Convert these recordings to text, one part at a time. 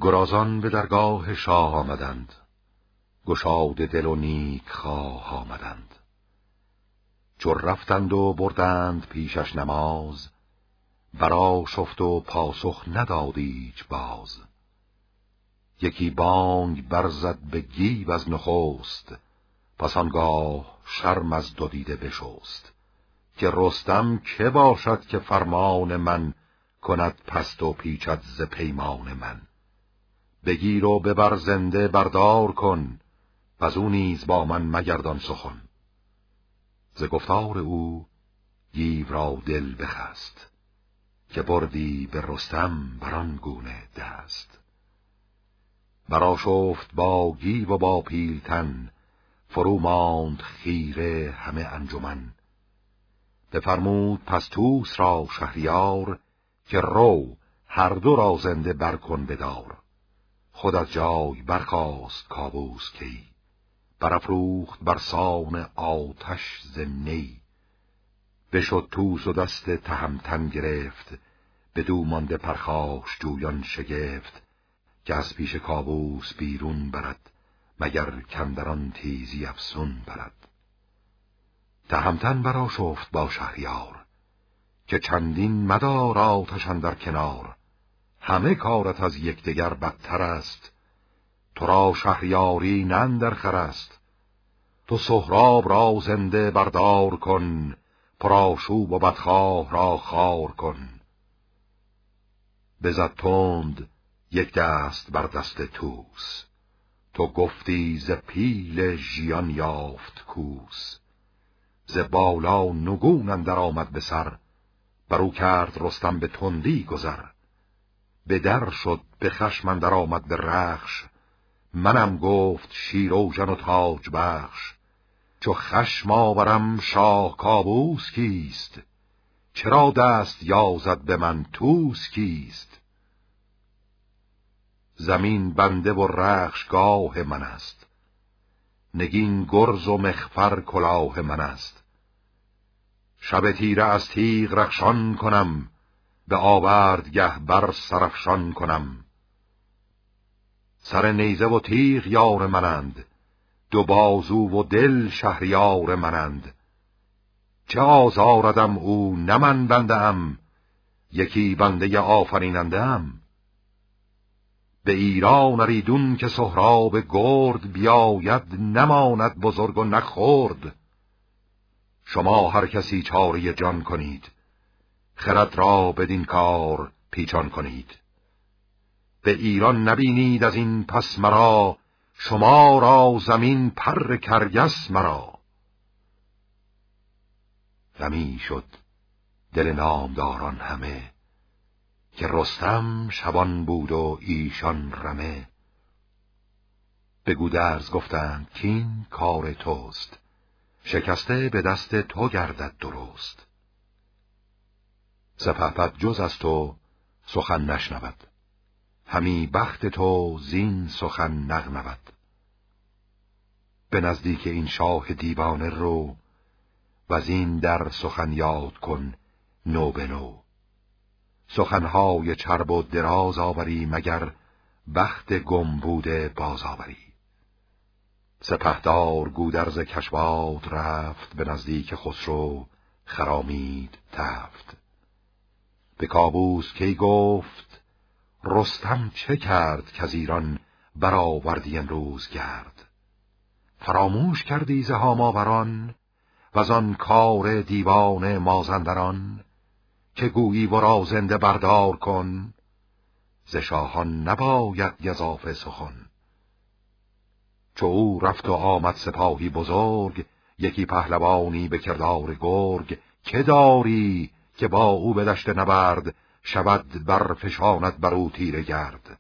گرازان به درگاه شاه آمدند، گشاد دل و نیک خواه آمدند. چو رفتند و بردند پیشش نماز، برا شفت و پاسخ نداد ایچ باز. یکی بانگ برزد به گیو از نخست، پس آنگاه شرم از دو دیده بشست. که رستم که باشد که فرمان من، کند پست و پیچد ز پیمان من. بگیر و ببر زنده بردار کن، پس او نیز با من مگردان سخن. ز گفتار او گیو را دل بخست، که بردی به رستم بران گونه دست. برآشفت با گیو و با پیلتن، فرو ماند خیره همه انجمن. بفرمود پس طوس را شهریار، که رو هر دو را زنده برکن بدار. خود از جای برخاست کاووس کی، برافروخت برسان آتش ز نی. بشد طوس و دست تهمتن گرفت، بدو مانده پرخاش جویان شگفت. که از پیش کاووس بیرون برد، مگر کندران تیزی افسون برد. تهمتن برآشفت با شهریار، که چندین مدار آتش اندر کنار. همه کارت از یکدیگر بدتر است، تو را شهریاری نه اندر خور است. تو سهراب را زنده بردار کن، پرآشوب و بدخواه را خوار کن. بزد تند یک دست بر دست طوس، تو گفتی ز پیل ژیان یافت کوس. ز بالا نگون اندر آمد به سر، برو کرد رستم به تندی گذر. به در شد به خشم اندر آمد به رخش، منم گفت شیراوژن و تاج بخش. چو خشم آورم شاه کاووس کیست، چرا دست یازد به من طوس کیست. زمین بنده و رخش گاه من است، نگین گرز و مخفر کلاه من است. شب تیره از تیغ رخشان کنم، به آوردگه بر سرافشان کنم. سر نیزه و تیغ یار منند، دو بازو و دل شهریار منند. چه آزاردم او نه من بنده ام، یکی بنده آفریننده ام. به ایران اریدون که سهراب گرد، بیاید نماند بزرگ و نخورد. شما هر کسی چاره جان کنید، خرد را بدین کار پیچان کنید. به ایران نبینید از این پس مرا، شما را زمین پر کرگس مرا. غمی شد دل نامداران همه، که رستم شبان بود و ایشان رمه. به گودرز گفتند کین کار توست، شکسته به دست تو گردد درست. سپهبد جز از تو سخن نشنود، همی بخت تو زین سخن نغنود. به نزدیک این شاه دیوانه رو، وزین در سخن یاد کن نو به نو. سخنهای چرب و دراز آوری، مگر بخت گم بوده باز آوری. سپهدار گودرز کشواد رفت، به نزدیک خسرو خرامید تفت. به کاووس کی گفت رستم چه کرد، که از ایران برآوردی امروز گرد. فراموش کردی ز هاماوران، وزان کار دیوان مازندران. که گویی ورا زنده بردار کن، ز شاهان نباید گزافه سخن. چو او رفت و آمد سپاهی بزرگ، یکی پهلوانی به کردار گرگ. که داری که با او به دشت نبرد، شود برفشاند بر او تیره گرد.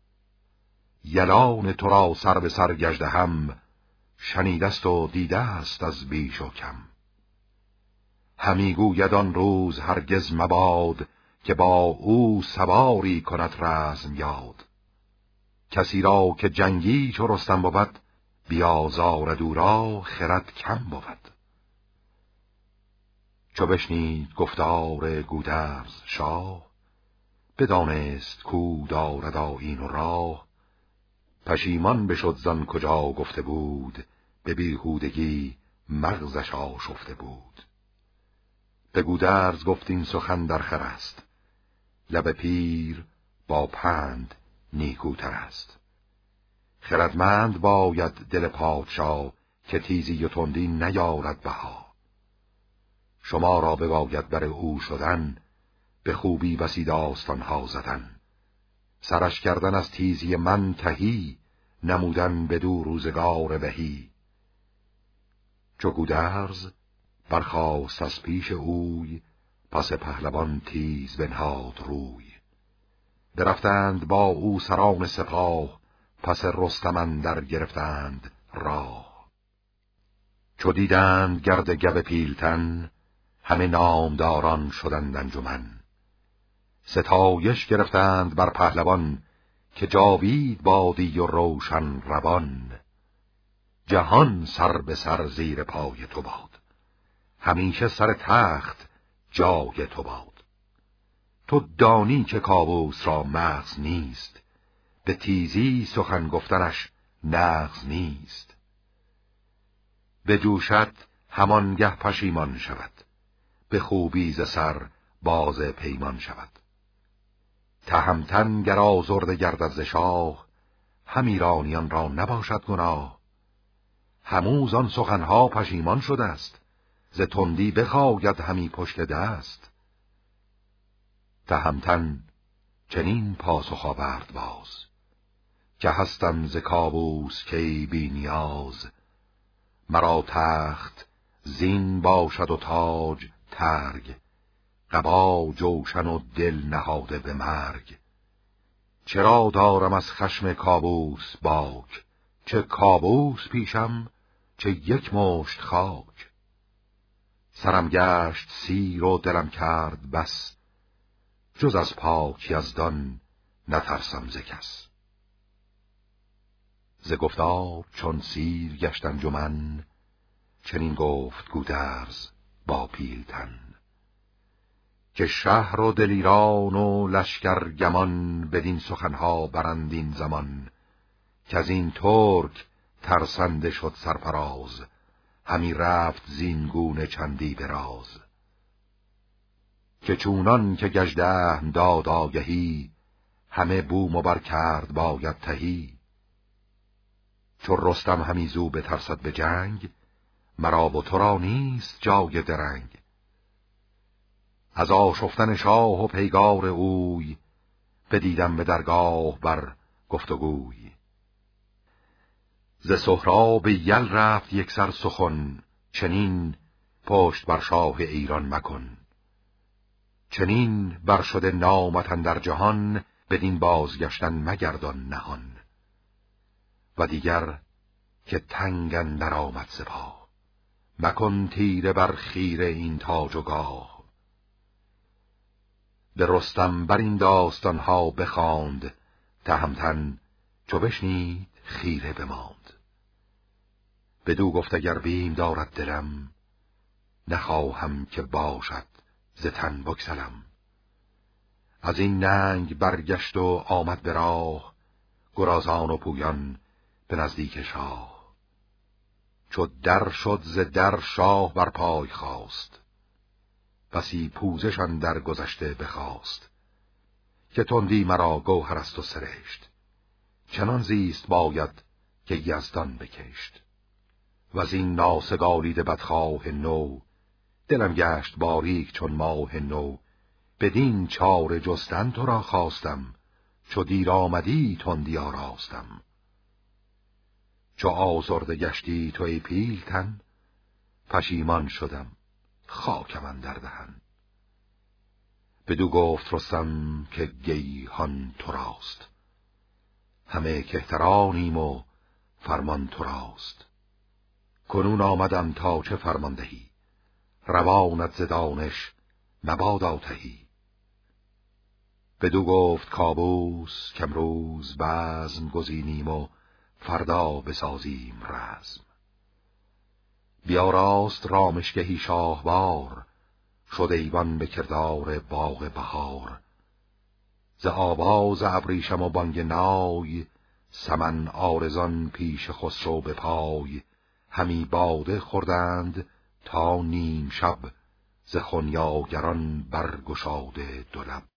یلان تو را سر به سر گژده هم، شنیدست و دیده است از بیش و کم. همی گوید آن روز هرگز مباد، که با او سواری کند رزم یاد. کسی را که جنگی چو رستم بود، بیازارد او را خرد کم بود. چو بشنید گفتار گودرز شاه، بدانست کو دارد آیین و راه، پشیمان بشد زان کجا گفته بود، به بیهودگی مغزش آشفته بود. به گودرز گفت این سخن در خور است، لب پیر با پند نیکوتر است. خردمند باید دل پادشاه، که تیزی و تندی نیارد بها. شما را بباید بر او شدن، به خوبی بسی داستانها زدن. سرش کردن از تیزی من تهی، نمودن بدو روزگار بهی. چو گودرز برخاست از پیش اوی، پس پهلوان تیز بنهاد روی. برفتند با او سران سپاه، پس رستم اندر گرفتند راه. چو دیدند گرد گو پیلتن، همه نامداران شدند انجمن. ستایش گرفتند بر پهلوان، که جاوید بادی و روشن روان. جهان سر به سر زیر پای تو باد، همیشه سر تخت جای تو باد. تو دانی که کاووس را مغز نیست، به تیزی سخن گفتنش نغز نیست. بجوشد همانگه پشیمان شود، به خوبی ز سر باز پیمان شود. تهمتن گر آزرده گردد ز شاه، هم ایرانیان را نباشد گناه. هموز آن سخنها پشیمان شده است، ز تندی بخواید همی پشت دست. تهمتن چنین پاسخ آورد باز، که هستم ز کاووس کی بی نیاز. مرا تخت زین باشد و تاج ترگ، قبا جوشن و دل نهاده به مرگ. چرا دارم از خشم کاووس باک، چه کاووس پیشم چه یک مشت خاک. سرم گشت سیر و دلم کرد بس، جز از پاک یزدان نترسم ز کس. ز گفتار چون سیر گشت انجمن، چنین گفت گودرز با پیلتن. که شهر و دلیران و لشکر گمان، بدین سخنها برند این زمان. که از این ترک ترسنده شد سرفراز، همی رفت زینگونه چندی دراز. که چونان که گژدهم داد آگهی، همه بوم و بر کرد باید تهی. چو رستم همی زو بترسد به جنگ، مرا و تو را نیست جای درنگ. از آشفتن شاه و پیگار اوی، بدیدم به درگاه بر گفتگوی. ز سهراب یل رفت یک سر سخن، چنین پشت بر شاه ایران مکن. چنین بر شده نامت اندر جهان، بدین بازگشتن مگردان نهان. و دیگر که تنگ اندر آمد سپاه، مکن تیره بر خیره این تاج و گاه. به رستم بر این داستانها بخواند، تهمتن چو بشنید خیره بماند. بدو گفت اگر بیم دارد دلم، نخواهم که باشد ز تن بگسلم. از این ننگ برگشت و آمد به راه، گرازان و پویان به نزدیک شاه. چو در شد ز در شاه بر پای خواست، بسی پوزشان در گذشته بخواست. که تندی مرا گوهر است و سرشت، چنان زیست باید که یزدان بکشت. و از این ناسگالیده بدخواه نو، دلم گشت باریک چون ماه نو. بدین چاره جستن تو را خواستم، چو دیر آمدی تندی آراستم. چو آزرده گشتی تو ای پیلتن، پشیمان شدم خاکم اندر دهن. بدو گفت رستم که گیهان تو راست، همه کهترانیم و فرمان تو راست. کنون آمدم تا چه فرمان دهی، روانت ز دانش مبادا تهی. بدو گفت کاووس کامروز بزم گزینیم و فردا بسازیم رزم. بیاراست رامشگهی شاهوار، شد ایوان به کردار باغ بهار. ز آواز ابریشم و بانگ نای، سمن آرزان پیش خسرو به پای. همی باده خوردند تا نیم شب، ز خنیاگران برگشاده دو لب.